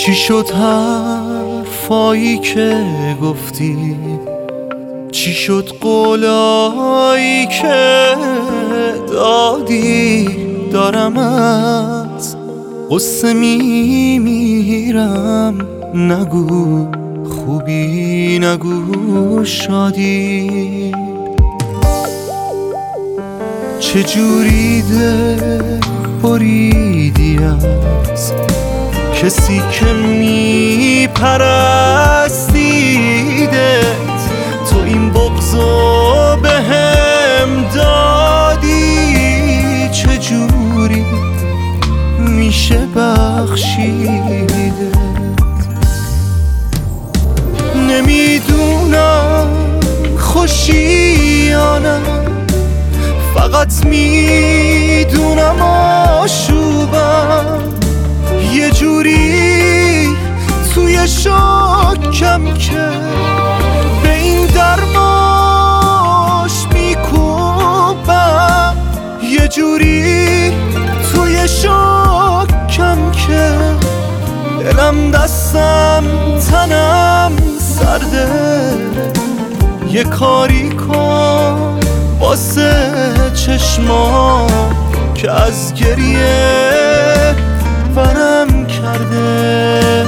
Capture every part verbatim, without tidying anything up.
چی شد حرفایی که گفتی؟ چی شد قولایی که دادی؟ دارم از قصه میمیرم، نگو خوبی نگو شادی. چجوری دل بریدی از کسی که میپرستیدت؟ تو این بغضو به هم دادی، چجوری میشه بخشیدت؟ نمیدونم خوشی یا نه، فقط میدونم آشوبم یه جوری توی شاکم که به این درماش میکوبم، یه جوری توی شاکم که دلم دستم تنم سرده. یه کاری کن واسه چشمام که از گریه ورم کرده.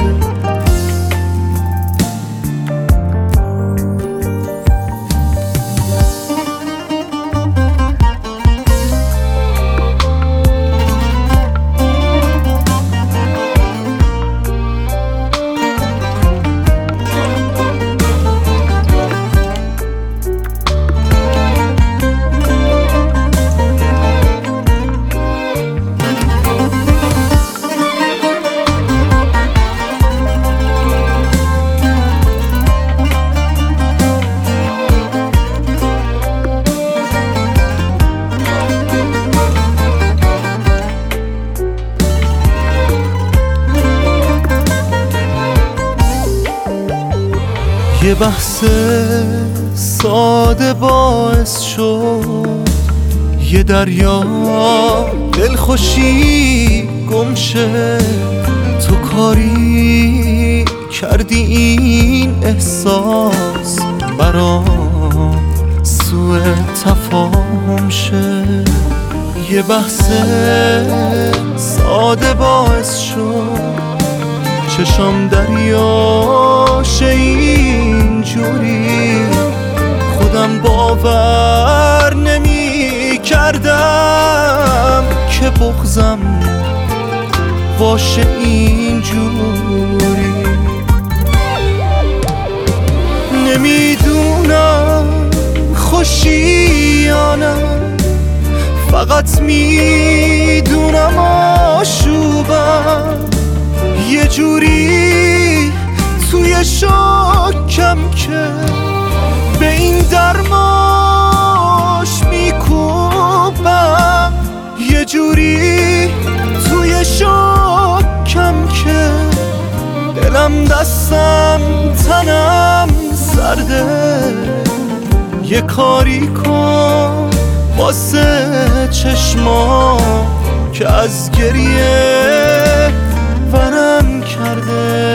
یه بحث ساده باعث شد یه دریا دلخوشی گمشه. تو کاری کردی این احساس برام سوء تفاهم شه. یه بحث ساده باعث شد چشام دریاشه اینجوری. خودم باور نمی کردم که بغضم باشه اینجوری. نمیدونم خوشی یا نه، فقط میدونم آشوبم یه جوری توی شاکم که به این درماش میکوبم، یه جوری توی شاکم که دلم دستم تنم سرده. یه کاری کن واسه چشمام که از گریه ورم کرده.